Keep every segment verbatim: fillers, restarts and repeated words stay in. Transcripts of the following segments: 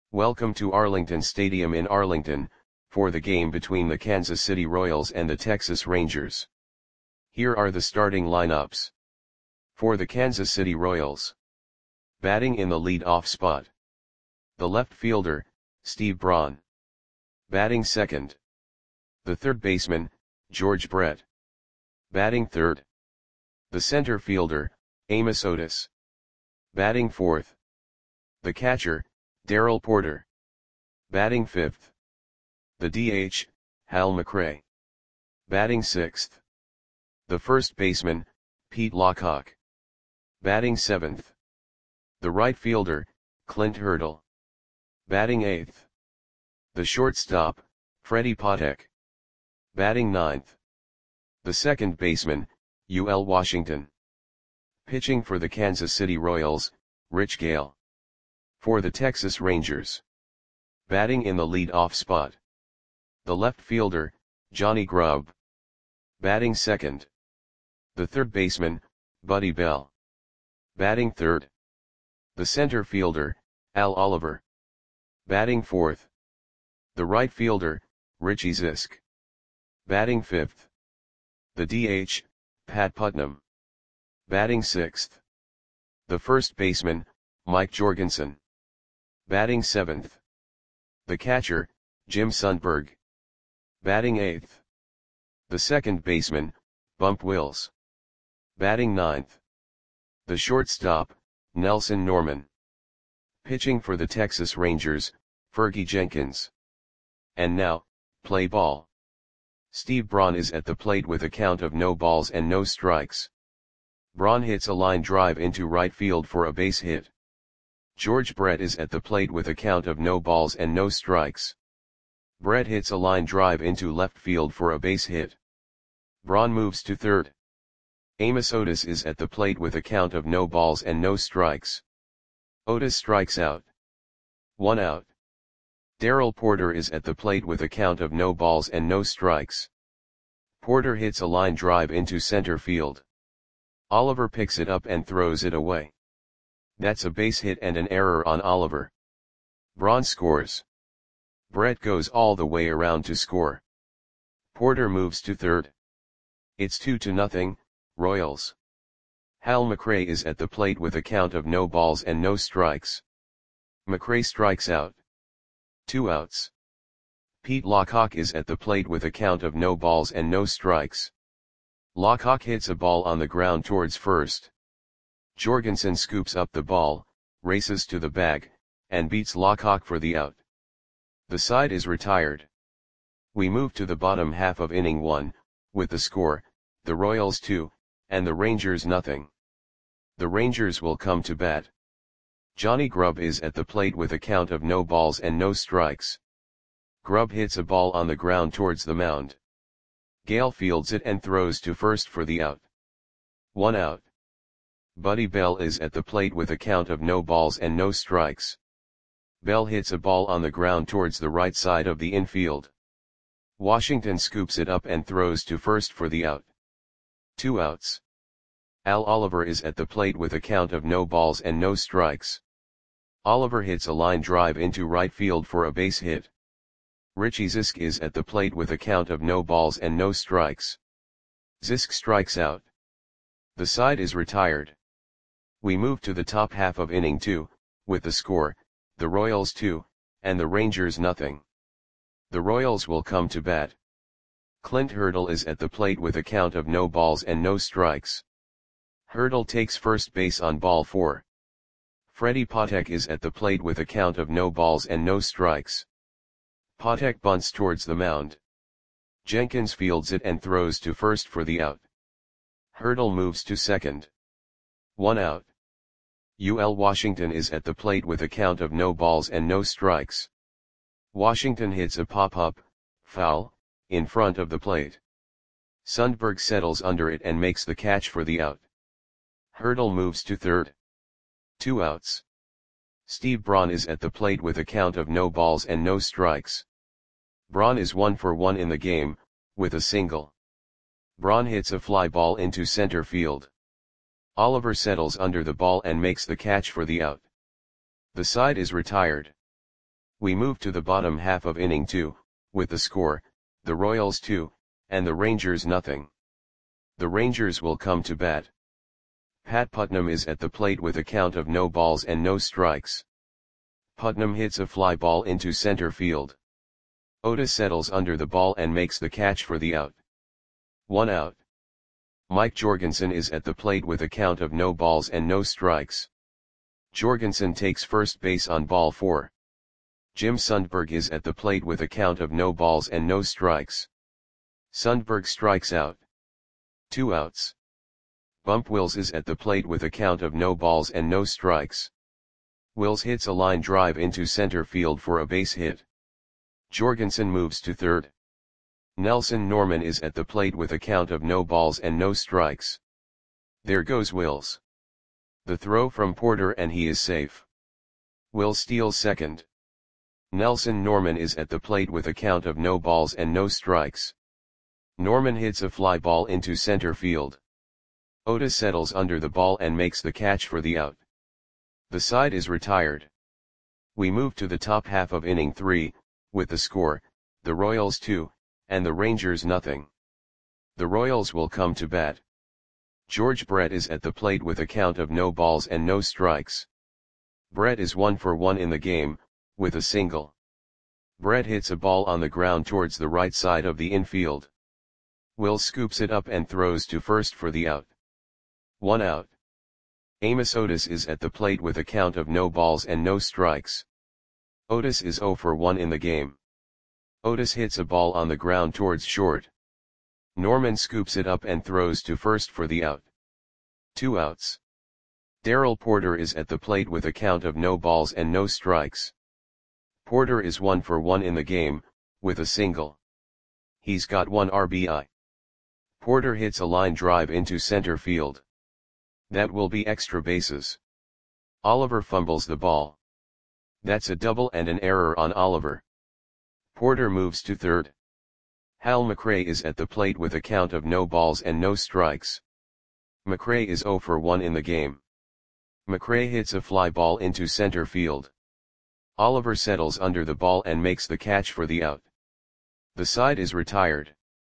Welcome to Arlington Stadium in Arlington, for the game between the Kansas City Royals and the Texas Rangers. Here are the starting lineups. For the Kansas City Royals. Batting in the lead-off spot. The left fielder, Steve Braun. Batting second. The third baseman, George Brett. Batting third. The center fielder, Amos Otis. Batting fourth. The catcher, Darrell Porter. Batting fifth. The D H, Hal McRae. Batting sixth. The first baseman, Pete Lockhart. Batting seventh. The right fielder, Clint Hurdle. Batting eighth. The shortstop, Freddie Patek. Batting ninth. The second baseman, U L Washington. Pitching for the Kansas City Royals, Rich Gale. For the Texas Rangers. Batting in the lead-off spot. The left fielder, Johnny Grubb. Batting second. The third baseman, Buddy Bell. Batting third. The center fielder, Al Oliver. Batting fourth. The right fielder, Richie Zisk. Batting fifth. The D H, Pat Putnam. Batting sixth. The first baseman, Mike Jorgensen. Batting seventh. The catcher, Jim Sundberg. Batting eighth. The second baseman, Bump Wills. Batting ninth. The shortstop, Nelson Norman. Pitching for the Texas Rangers, Fergie Jenkins. And now, play ball. Steve Braun is at the plate with a count of no balls and no strikes. Braun hits a line drive into right field for a base hit. George Brett is at the plate with a count of no balls and no strikes. Brett hits a line drive into left field for a base hit. Braun moves to third. Amos Otis is at the plate with a count of no balls and no strikes. Otis strikes out. One out. Darrell Porter is at the plate with a count of no balls and no strikes. Porter hits a line drive into center field. Oliver picks it up and throws it away. That's a base hit and an error on Oliver. Braun scores. Brett goes all the way around to score. Porter moves to third. It's two to nothing, Royals. Hal McRae is at the plate with a count of no balls and no strikes. McRae strikes out. Two outs. Pete Lockhart is at the plate with a count of no balls and no strikes. Lockhart hits a ball on the ground towards first. Jorgensen scoops up the ball, races to the bag, and beats Lockhart for the out. The side is retired. We move to the bottom half of inning one, with the score, the Royals two, and the Rangers nothing. The Rangers will come to bat. Johnny Grubb is at the plate with a count of no balls and no strikes. Grubb hits a ball on the ground towards the mound. Gale fields it and throws to first for the out. One out. Buddy Bell is at the plate with a count of no balls and no strikes. Bell hits a ball on the ground towards the right side of the infield. Washington scoops it up and throws to first for the out. Two outs. Al Oliver is at the plate with a count of no balls and no strikes. Oliver hits a line drive into right field for a base hit. Richie Zisk is at the plate with a count of no balls and no strikes. Zisk strikes out. The side is retired. We move to the top half of inning two, with the score, the Royals two, and the Rangers nothing. The Royals will come to bat. Clint Hurdle is at the plate with a count of no balls and no strikes. Hurdle takes first base on ball four. Freddie Patek is at the plate with a count of no balls and no strikes. Patek bunts towards the mound. Jenkins fields it and throws to first for the out. Hurdle moves to second. One out. U L Washington is at the plate with a count of no balls and no strikes. Washington hits a pop-up, foul, in front of the plate. Sundberg settles under it and makes the catch for the out. Hurdle moves to third. Two outs. Steve Braun is at the plate with a count of no balls and no strikes. Braun is one for one in the game, with a single. Braun hits a fly ball into center field. Oliver settles under the ball and makes the catch for the out. The side is retired. We move to the bottom half of inning two, with the score, the Royals two, and the Rangers nothing. The Rangers will come to bat. Pat Putnam is at the plate with a count of no balls and no strikes. Putnam hits a fly ball into center field. Otis settles under the ball and makes the catch for the out. One out. Mike Jorgensen is at the plate with a count of no balls and no strikes. Jorgensen takes first base on ball four. Jim Sundberg is at the plate with a count of no balls and no strikes. Sundberg strikes out. Two outs. Bump Wills is at the plate with a count of no balls and no strikes. Wills hits a line drive into center field for a base hit. Jorgensen moves to third. Nelson Norman is at the plate with a count of no balls and no strikes. There goes Wills. The throw from Porter and he is safe. Wills steals second. Nelson Norman is at the plate with a count of no balls and no strikes. Norman hits a fly ball into center field. Otis settles under the ball and makes the catch for the out. The side is retired. We move to the top half of inning three, with the score, the Royals two, and the Rangers nothing. The Royals will come to bat. George Brett is at the plate with a count of no balls and no strikes. Brett is one for one in the game, with a single. Brett hits a ball on the ground towards the right side of the infield. Will scoops it up and throws to first for the out. One out. Amos Otis is at the plate with a count of no balls and no strikes. Otis is zero for one in the game. Otis hits a ball on the ground towards short. Norman scoops it up and throws to first for the out. Two outs. Darrell Porter is at the plate with a count of no balls and no strikes. Porter is one for one in the game, with a single. He's got one R B I. Porter hits a line drive into center field. That will be extra bases. Oliver fumbles the ball. That's a double and an error on Oliver. Porter moves to third. Hal McRae is at the plate with a count of no balls and no strikes. McRae is zero for one in the game. McRae hits a fly ball into center field. Oliver settles under the ball and makes the catch for the out. The side is retired.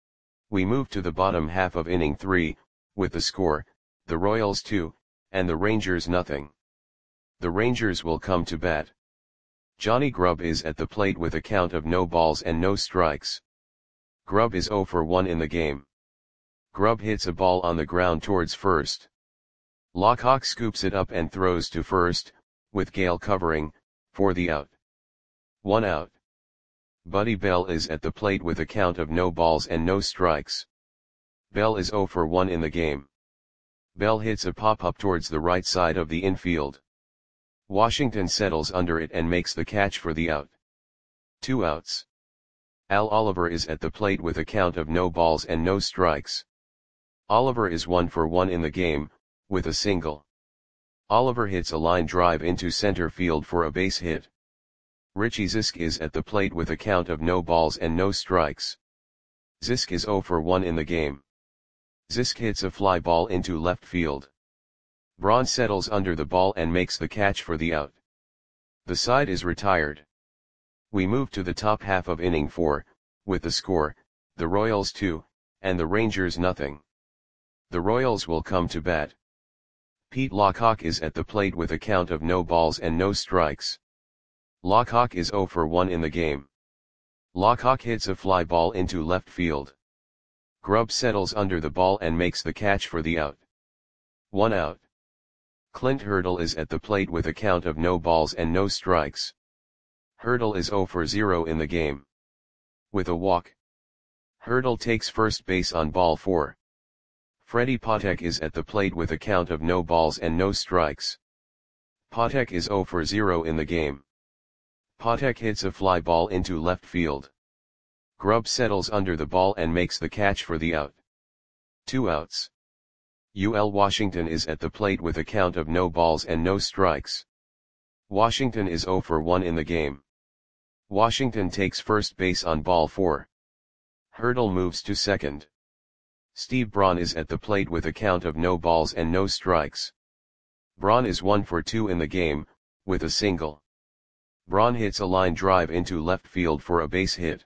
We move to the bottom half of inning three, with the score, the Royals two, and the Rangers nothing. The Rangers will come to bat. Johnny Grubb is at the plate with a count of no balls and no strikes. Grubb is zero for one in the game. Grubb hits a ball on the ground towards first. Lockhawk scoops it up and throws to first, with Gale covering, for the out. One out. Buddy Bell is at the plate with a count of no balls and no strikes. Bell is zero for one in the game. Bell hits a pop-up towards the right side of the infield. Washington settles under it and makes the catch for the out. Two outs. Al Oliver is at the plate with a count of no balls and no strikes. Oliver is one for one in the game, with a single. Oliver hits a line drive into center field for a base hit. Richie Zisk is at the plate with a count of no balls and no strikes. Zisk is zero for one in the game. Zisk hits a fly ball into left field. Braun settles under the ball and makes the catch for the out. The side is retired. We move to the top half of inning four, with the score, the Royals two, and the Rangers nothing. The Royals will come to bat. Pete Lockhawk is at the plate with a count of no balls and no strikes. Lockhawk is zero for one in the game. Lockhawk hits a fly ball into left field. Grubb settles under the ball and makes the catch for the out. One out. Clint Hurdle is at the plate with a count of no balls and no strikes. Hurdle is zero for zero in the game. With a walk. Hurdle takes first base on ball four. Freddie Patek is at the plate with a count of no balls and no strikes. Patek is zero for zero in the game. Patek hits a fly ball into left field. Grubb settles under the ball and makes the catch for the out. Two outs. U L Washington is at the plate with a count of no balls and no strikes. Washington is zero for one in the game. Washington takes first base on ball four. Hurdle moves to second. Steve Braun is at the plate with a count of no balls and no strikes. Braun is one for two in the game, with a single. Braun hits a line drive into left field for a base hit.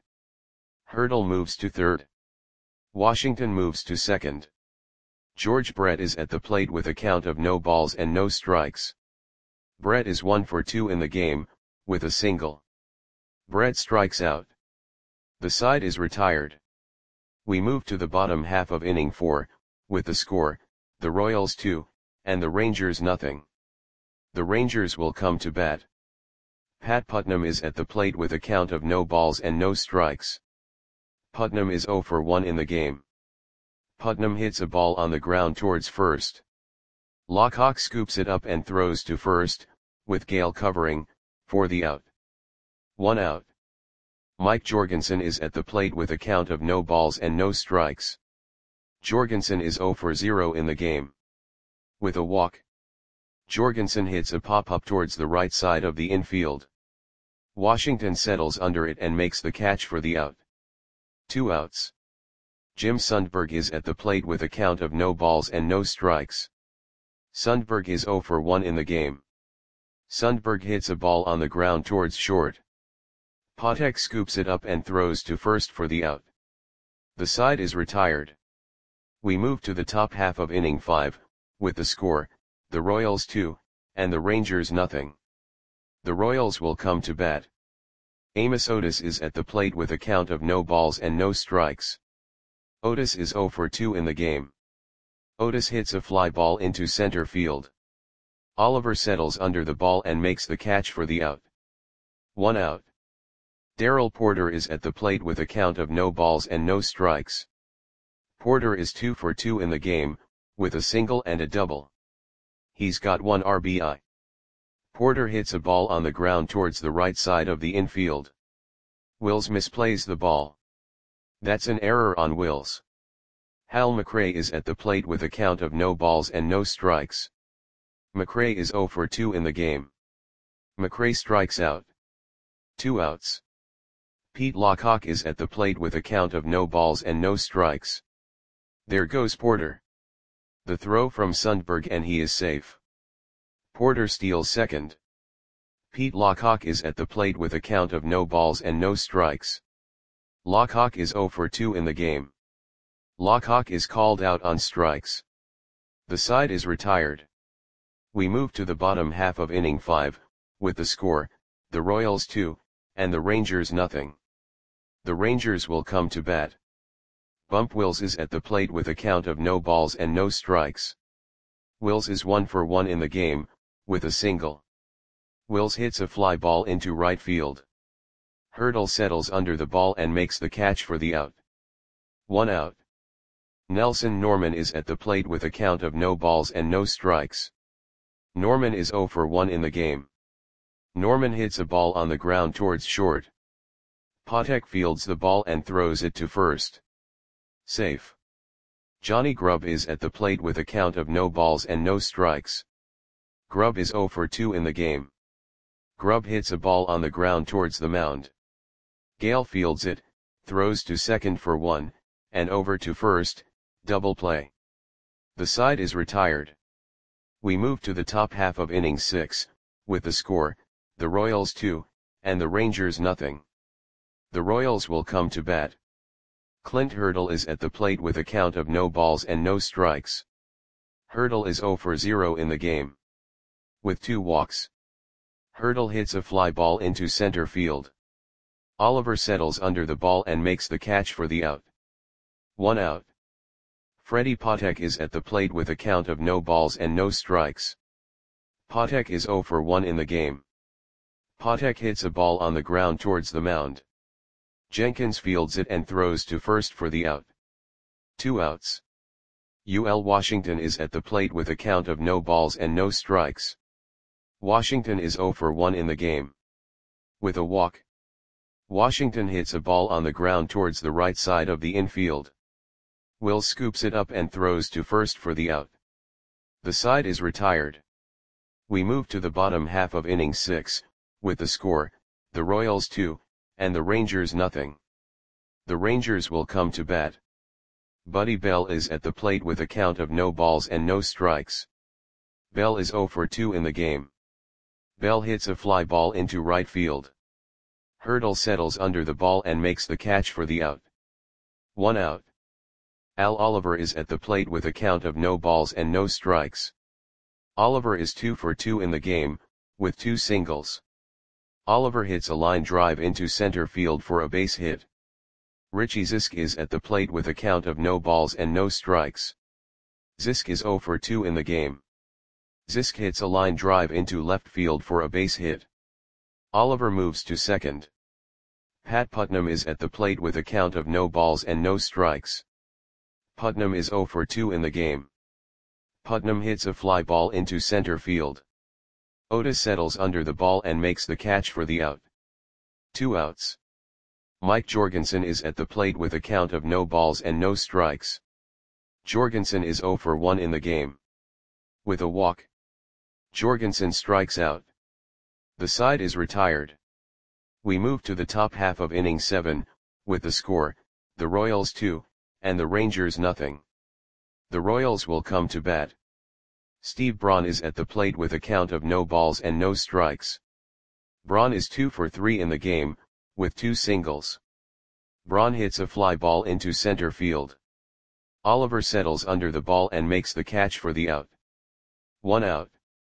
Hurdle moves to third. Washington moves to second. George Brett is at the plate with a count of no balls and no strikes. Brett is one for two in the game, with a single. Brett strikes out. The side is retired. We move to the bottom half of inning four, with the score, the Royals two, and the Rangers nothing. The Rangers will come to bat. Pat Putnam is at the plate with a count of no balls and no strikes. Putnam is oh for one in the game. Putnam hits a ball on the ground towards first. Lockhart scoops it up and throws to first, with Gale covering, for the out. One out. Mike Jorgensen is at the plate with a count of no balls and no strikes. Jorgensen is oh for zero in the game. With a walk. Jorgensen hits a pop-up towards the right side of the infield. Washington settles under it and makes the catch for the out. Two outs. Jim Sundberg is at the plate with a count of no balls and no strikes. Sundberg is oh for one in the game. Sundberg hits a ball on the ground towards short. Patek scoops it up and throws to first for the out. The side is retired. We move to the top half of inning five, with the score, the Royals two, and the Rangers nothing. The Royals will come to bat. Amos Otis is at the plate with a count of no balls and no strikes. Otis is oh for two in the game. Otis hits a fly ball into center field. Oliver settles under the ball and makes the catch for the out. One out. Darrell Porter is at the plate with a count of no balls and no strikes. Porter is two for two in the game, with a single and a double. He's got one R B I. Porter hits a ball on the ground towards the right side of the infield. Wills misplays the ball. That's an error on Wills. Hal McRae is at the plate with a count of no balls and no strikes. McRae is oh for two in the game. McRae strikes out. Two outs. Pete Lockhart is at the plate with a count of no balls and no strikes. There goes Porter. The throw from Sundberg and he is safe. Porter steals second. Pete Lockhart is at the plate with a count of no balls and no strikes. Lockhart is oh for two in the game. Lockhart is called out on strikes. The side is retired. We move to the bottom half of inning five, with the score, the Royals two, and the Rangers nothing. The Rangers will come to bat. Bump Wills is at the plate with a count of no balls and no strikes. Wills is one for one in the game, with a single. Wills hits a fly ball into right field. Hurdle settles under the ball and makes the catch for the out. One out. Nelson Norman is at the plate with a count of no balls and no strikes. Norman is oh for one in the game. Norman hits a ball on the ground towards short. Patek fields the ball and throws it to first. Safe. Johnny Grubb is at the plate with a count of no balls and no strikes. Grubb is oh for two in the game. Grubb hits a ball on the ground towards the mound. Gale fields it, throws to second for one, and over to first, double play. The side is retired. We move to the top half of inning six, with the score, the Royals two, and the Rangers nothing. The Royals will come to bat. Clint Hurdle is at the plate with a count of no balls and no strikes. Hurdle is oh for zero in the game. With two walks. Hurdle hits a fly ball into center field. Oliver settles under the ball and makes the catch for the out. One out. Freddie Patek is at the plate with a count of no balls and no strikes. Patek is oh for one in the game. Patek hits a ball on the ground towards the mound. Jenkins fields it and throws to first for the out. Two outs. U L Washington is at the plate with a count of no balls and no strikes. Washington is oh for one in the game. With a walk. Washington hits a ball on the ground towards the right side of the infield. Will scoops it up and throws to first for the out. The side is retired. We move to the bottom half of inning six, with the score, the Royals two, and the Rangers nothing. The Rangers will come to bat. Buddy Bell is at the plate with a count of no balls and no strikes. Bell is oh for two in the game. Bell hits a fly ball into right field. Hurdle settles under the ball and makes the catch for the out. One out. Al Oliver is at the plate with a count of no balls and no strikes. Oliver is two for two in the game, with two singles. Oliver hits a line drive into center field for a base hit. Richie Zisk is at the plate with a count of no balls and no strikes. Zisk is zero for two in the game. Zisk hits a line drive into left field for a base hit. Oliver moves to second. Pat Putnam is at the plate with a count of no balls and no strikes. Putnam is zero for two in the game. Putnam hits a fly ball into center field. Otis settles under the ball and makes the catch for the out. Two outs. Mike Jorgensen is at the plate with a count of no balls and no strikes. Jorgensen is zero for one in the game. With a walk, Jorgensen strikes out. The side is retired. We move to the top half of inning seven, with the score, the Royals two, and the Rangers nothing. The Royals will come to bat. Steve Braun is at the plate with a count of no balls and no strikes. Braun is two for three in the game, with two singles. Braun hits a fly ball into center field. Oliver settles under the ball and makes the catch for the out. One out.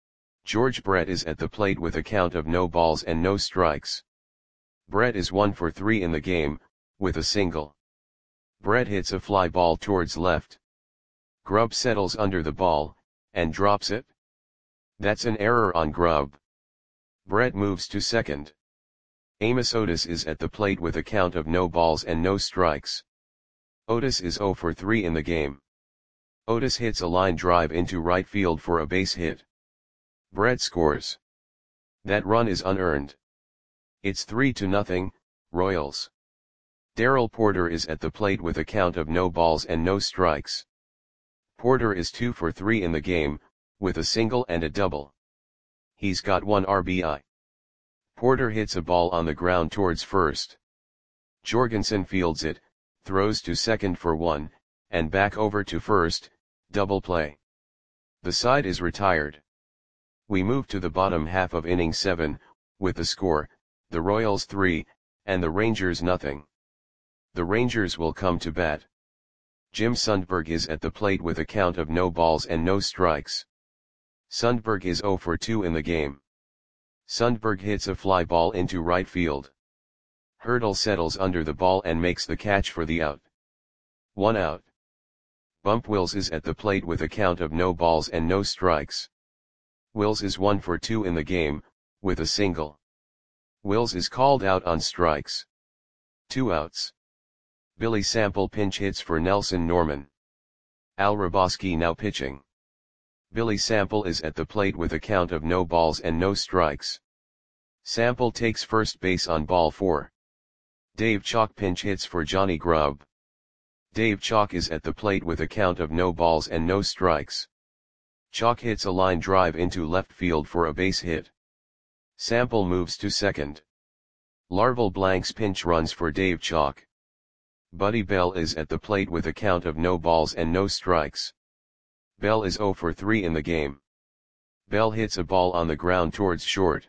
George Brett is at the plate with a count of no balls and no strikes. Brett is one for three in the game, with a single. Brett hits a fly ball towards left. Grubb settles under the ball, and drops it. That's an error on Grubb. Brett moves to second. Amos Otis is at the plate with a count of no balls and no strikes. Otis is zero for three in the game. Otis hits a line drive into right field for a base hit. Brett scores. That run is unearned. It's three to nothing, Royals. Darrell Porter is at the plate with a count of no balls and no strikes. Porter is two for three in the game, with a single and a double. He's got one R B I. Porter hits a ball on the ground towards first. Jorgensen fields it, throws to second for one, and back over to first, double play. The side is retired. We move to the bottom half of inning seven, with the score, the Royals three, and the Rangers nothing. The Rangers will come to bat. Jim Sundberg is at the plate with a count of no balls and no strikes. Sundberg is zero for two in the game. Sundberg hits a fly ball into right field. Hurdle settles under the ball and makes the catch for the out. One out. Bump Wills is at the plate with a count of no balls and no strikes. Wills is one for two in the game, with a single. Wills is called out on strikes. Two outs. Billy Sample pinch hits for Nelson Norman. Al Hrabosky now pitching. Billy Sample is at the plate with a count of no balls and no strikes. Sample takes first base on ball four. Dave Chalk pinch hits for Johnny Grubb. Dave Chalk is at the plate with a count of no balls and no strikes. Chalk hits a line drive into left field for a base hit. Sample moves to second. Larval Blanks pinch runs for Dave Chalk. Buddy Bell is at the plate with a count of no balls and no strikes. Bell is zero for three in the game. Bell hits a ball on the ground towards short.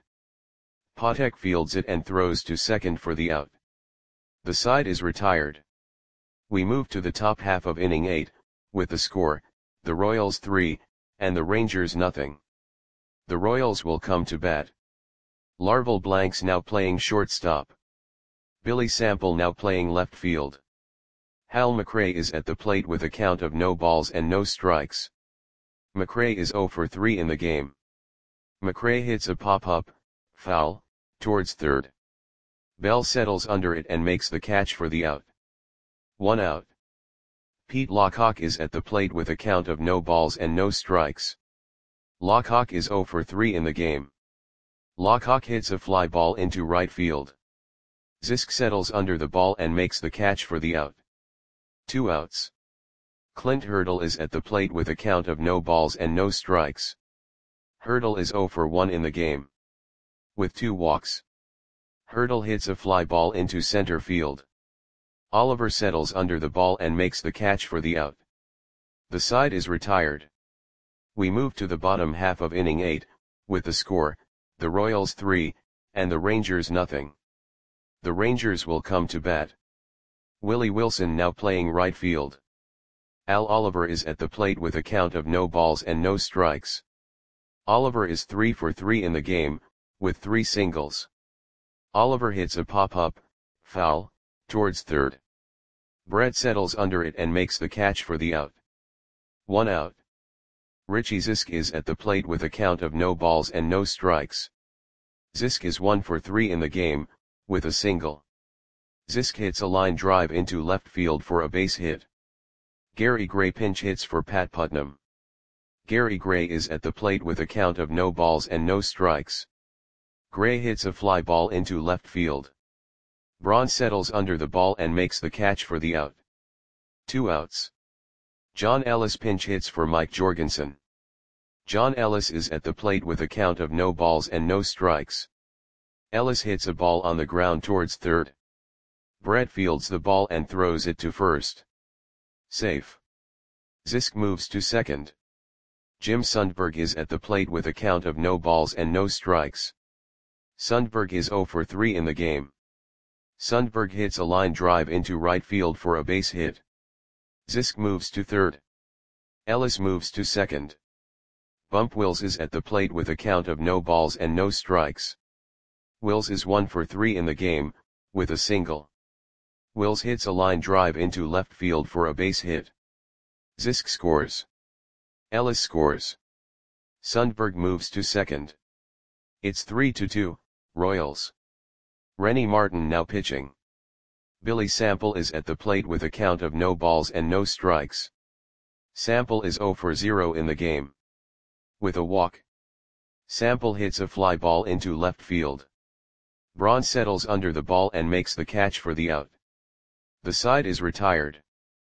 Patek fields it and throws to second for the out. The side is retired. We move to the top half of inning eight, with the score, the Royals three, and the Rangers nothing. The Royals will come to bat. Larval Blanks now playing shortstop. Billy Sample now playing left field. Hal McRae is at the plate with a count of no balls and no strikes. McRae is zero for three in the game. McRae hits a pop-up, foul, towards third. Bell settles under it and makes the catch for the out. One out. Pete Lockhawk is at the plate with a count of no balls and no strikes. Lockhawk is zero for three in the game. Lockhawk hits a fly ball into right field. Zisk settles under the ball and makes the catch for the out. Two outs. Clint Hurdle is at the plate with a count of no balls and no strikes. Hurdle is zero for one in the game. With two walks. Hurdle hits a fly ball into center field. Oliver settles under the ball and makes the catch for the out. The side is retired. We move to the bottom half of inning eight, with the score, the Royals three, and the Rangers nothing. The Rangers will come to bat. Willie Wilson now playing right field. Al Oliver is at the plate with a count of no balls and no strikes. Oliver is three for three in the game, with three singles. Oliver hits a pop-up, foul, towards third. Brett settles under it and makes the catch for the out. One out. Richie Zisk is at the plate with a count of no balls and no strikes. Zisk is one for three in the game, with a single. Zisk hits a line drive into left field for a base hit. Gary Gray pinch hits for Pat Putnam. Gary Gray is at the plate with a count of no balls and no strikes. Gray hits a fly ball into left field. Braun settles under the ball and makes the catch for the out. Two outs. John Ellis pinch hits for Mike Jorgensen. John Ellis is at the plate with a count of no balls and no strikes. Ellis hits a ball on the ground towards third. Brett fields the ball and throws it to first. Safe. Zisk moves to second. Jim Sundberg is at the plate with a count of no balls and no strikes. Sundberg is zero for three in the game. Sundberg hits a line drive into right field for a base hit. Zisk moves to third. Ellis moves to second. Bump Wills is at the plate with a count of no balls and no strikes. Wills is one for three in the game, with a single. Wills hits a line drive into left field for a base hit. Zisk scores. Ellis scores. Sundberg moves to second. It's three to two, Royals. Rennie Martin now pitching. Billy Sample is at the plate with a count of no balls and no strikes. Sample is zero for zero in the game. With a walk. Sample hits a fly ball into left field. Braun settles under the ball and makes the catch for the out. The side is retired.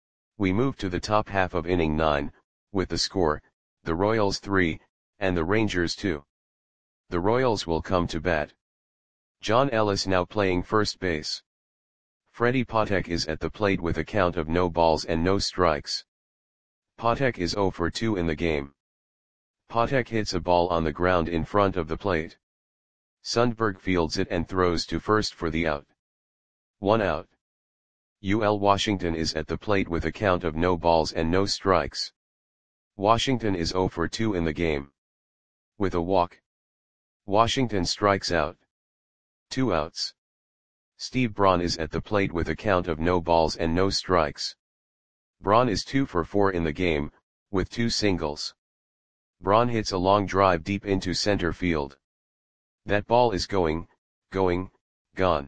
We move to the top half of inning nine, with the score, the Royals three, and the Rangers two. The Royals will come to bat. John Ellis now playing first base. Freddie Patek is at the plate with a count of no balls and no strikes. Patek is zero for two in the game. Patek hits a ball on the ground in front of the plate. Sundberg fields it and throws to first for the out. One out. U L Washington is at the plate with a count of no balls and no strikes. Washington is zero for two in the game. With a walk. Washington strikes out. Two outs. Steve Braun is at the plate with a count of no balls and no strikes. Braun is two for four in the game, with two singles. Braun hits a long drive deep into center field. That ball is going, going, gone.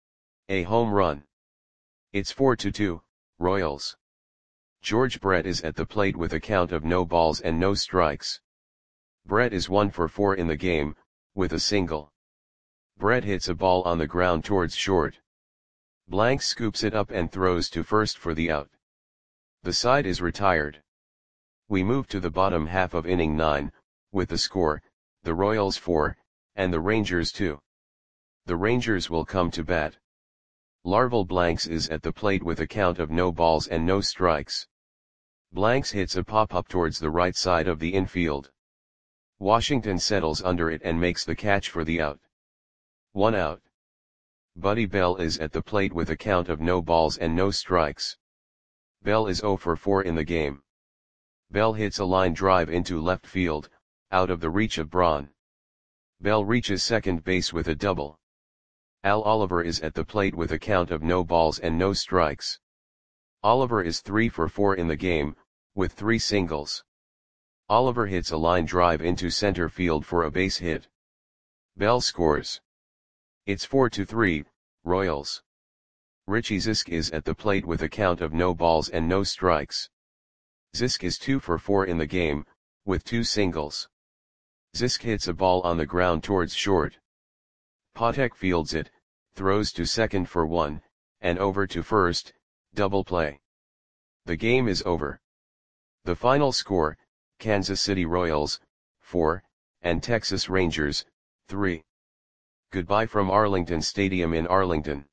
A home run. It's four to two, Royals. George Brett is at the plate with a count of no balls and no strikes. Brett is one for four in the game, with a single. Brett hits a ball on the ground towards short. Blanks scoops it up and throws to first for the out. The side is retired. We move to the bottom half of inning nine, with the score, the Royals four, and the Rangers two. The Rangers will come to bat. Larval Blanks is at the plate with a count of no balls and no strikes. Blanks hits a pop-up towards the right side of the infield. Washington settles under it and makes the catch for the out. One out. Buddy Bell is at the plate with a count of no balls and no strikes. Bell is zero for four in the game. Bell hits a line drive into left field, out of the reach of Braun. Bell reaches second base with a double. Al Oliver is at the plate with a count of no balls and no strikes. Oliver is three for four in the game, with three singles. Oliver hits a line drive into center field for a base hit. Bell scores. It's four to three, Royals. Richie Zisk is at the plate with a count of no balls and no strikes. Zisk is two for four in the game, with two singles. Zisk hits a ball on the ground towards short. Patek fields it, throws to second for one, and over to first, double play. The game is over. The final score, Kansas City Royals, four, and Texas Rangers, three. Goodbye from Arlington Stadium in Arlington.